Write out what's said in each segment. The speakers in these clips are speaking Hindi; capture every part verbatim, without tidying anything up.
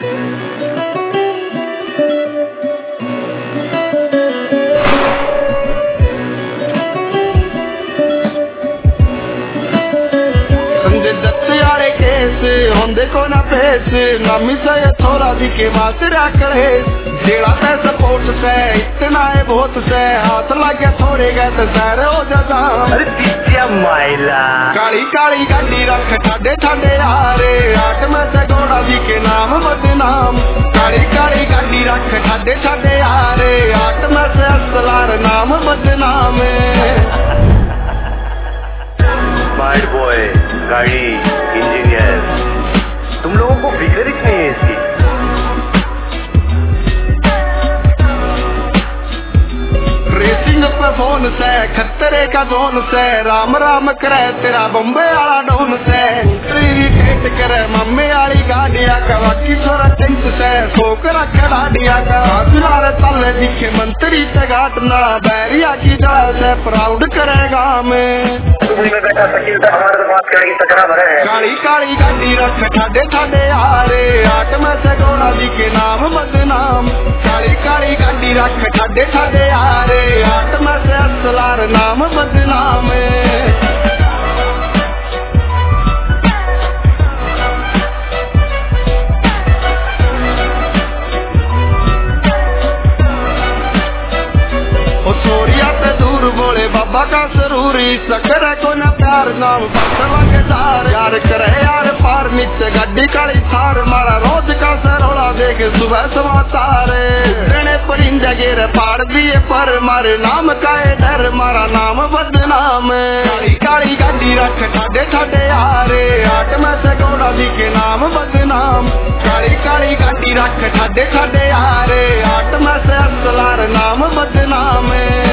होंदे को ना पेस नामी से थोड़ा दिखे मासरा करे जेड़ा से सपोर्ट से इतना है बहुत से हाथ लगे थोड़े गए तो सैर हो जाता। अरे पिछया माइला काली काली गाड़ी रख ठाडे ठाडे यारे आठ में से घोड़ा दिखे नाम बदनाम। काली काली गाड़ी रख ठाडे ठाडे यारे आठ में से असलार नाम बदनाम। स्मार्ट बॉय गाड़ी इंजीनियर तुम लोगों को फिक्र ही नहीं है इसकी। रेसिंग पे फोन से खतरे का जोन से राम राम करे तेरा बम्बे वाला डोन से ट्रीट करे मम्मी वाली गाड़िया का बाकी छोरा टेंट से ठोकरा खड़ाडिया का हथियार तले दिखे मंत्री से घाटना बैरिया की जड़ से प्राउड करेगा में काली काली गाड़ी रख ठाडे ठाडे यारे आठ में से घोड़ा दिखे नाम बदनाम। काली काली गाड़ी रख ठाडे ठाडे यारे आठ में से असलार नाम बदनाम। छोरिया पे दूर बोले बाबा का जरूरी सकर को न प्यार नाम फसला के तार यार करे यार पार नीचे गड्डी काली थार मारा रोज का सरोला देख सुबह समाचार देने परिंदा गिर पार दिए पर मारे नाम का डर मारा नाम बदनाम। काली काली गाड़ी रख ठाडे ठाडे यारे आठ में से घोड़ा दिखे नाम बदनाम। काली काली गाड़ी रख ठाडे ठाडे यारे आठ में से असलार नाम बदनाम।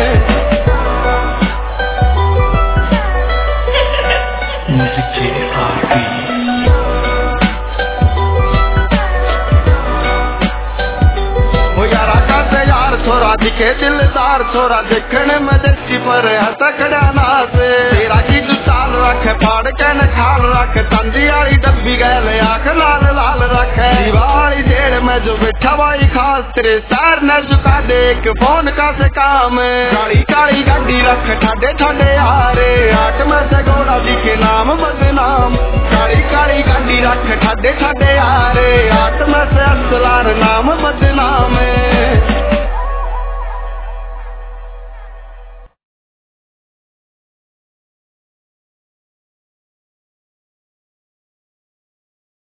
छोरा दिखे दिलदार छोरा देखने में देखी पर हसकड़ा नाच तेरा की चाल रख फाड़ के न खाल रख तंदी वाली डब्बी गए आख लाल लाल रख दिवाली जेड़ में जो बैठा भाई खास तेरे सर न झुका देख फोन का से काम। काली काली गाड़ी रख ठाडे ठाडे यारे आठ में से घोड़ा दिखे नाम बदनाम। काली काली गाड़ी रख ठाडे ठाडे यारे आठ में से असलार नाम बदनाम।